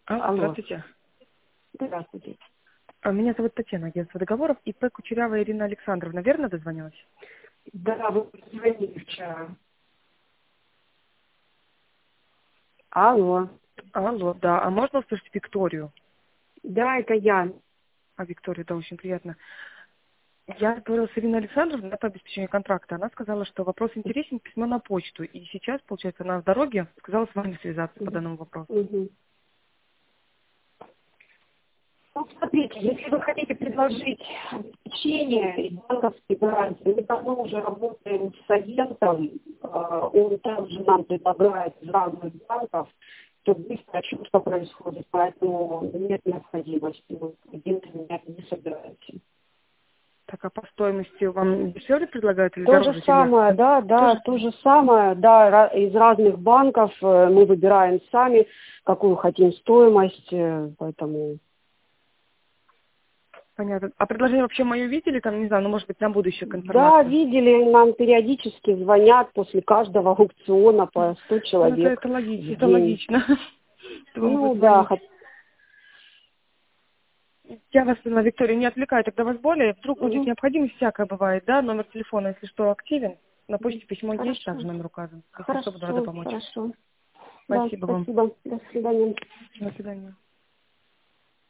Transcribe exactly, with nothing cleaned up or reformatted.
А, Алло. здравствуйте. Здравствуйте. А, Меня зовут Татьяна, агентство договоров. ИП Кучерявая Ирина Александровна. Верно дозвонилась? Да, вы позвонили вчера. Алло. Алло, да. А можно услышать Викторию? Да, это я. А, Виктория, да, очень приятно. Я говорила с Ириной Александровной по обеспечению контракта. Она сказала, что вопрос интересен, письмо на почту. И сейчас, получается, она в дороге, сказала с вами связаться по Мгм. данному вопросу. Мгм. Ну, смотрите, если вы хотите предложить обеспечение и банковские гарантии, мы давно уже работаем с агентом, а, он также нам предлагает из разных банков, то быстро что происходит, поэтому нет необходимости. Ну, агенты менять не собираются. Так, а по стоимости вам дешевле предлагают или То же дороже? Или самое, да, да, тоже? то же самое, да, ра- из разных банков э, мы выбираем сами, какую хотим стоимость, э, поэтому... Понятно. А предложение вообще мое видели, там, не знаю, ну, может быть, на будущее к Да, информации? видели, нам периодически звонят после каждого аукциона по сто Ну, это, человек это, логи- в это день. логично, что вам Ну будут да, звонить. хот- Я вас, на Виктория, не отвлекаю, тогда вас более. Вдруг будет Мгм. необходимость, всякое бывает, да? Номер телефона, если что, активен. На почте письмо есть, Хорошо, также номер указан. Если что, буду рада хорошо, помочь. хорошо. Да, Спасибо вам. спасибо, до свидания. До свидания.